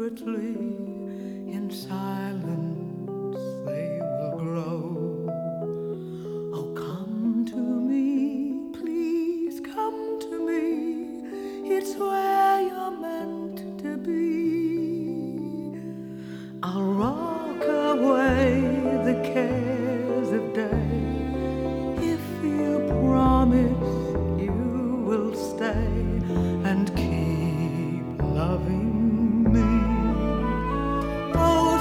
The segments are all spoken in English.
secretly in silence they will grow. Oh, come to me, please come to me, it's where you're meant to be. I'll rock away the cares of day if you promise you will stay and keep loving me. Oh,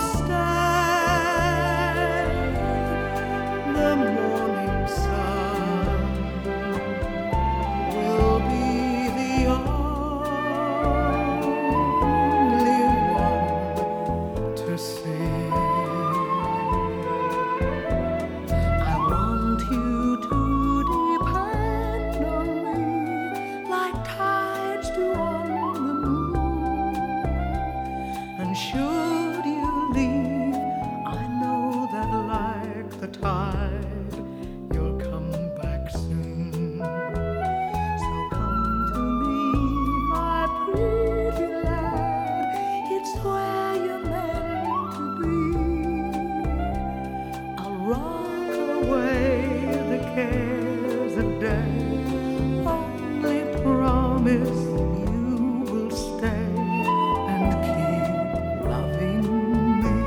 stay. The morning sun will be the only one to see. I want you to depend on me like tides do on the moon. And should you leave, I know that like the tide, you'll come back soon. So come to me, my pretty lad, it's where you're meant to be. I'll rock away the cares of day. Only promise you will stay and keep loving me.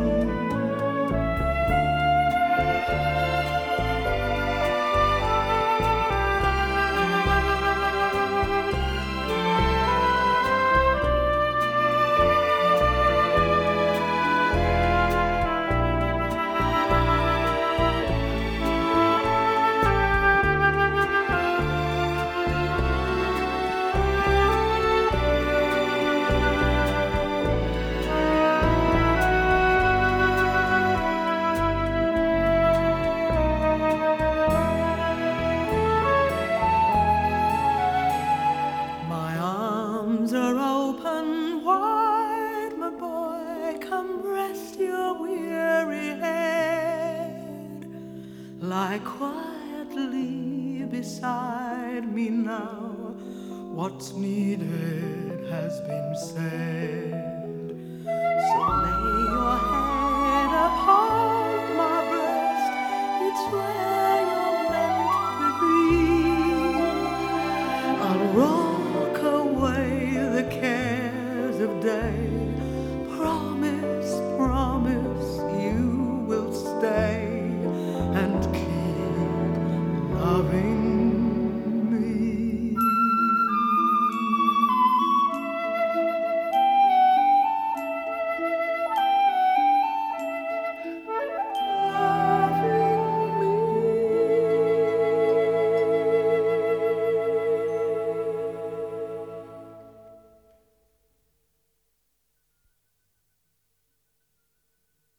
My arms are open wide, my boy, come rest your weary head. Lie quietly beside me now, what's needed has been said.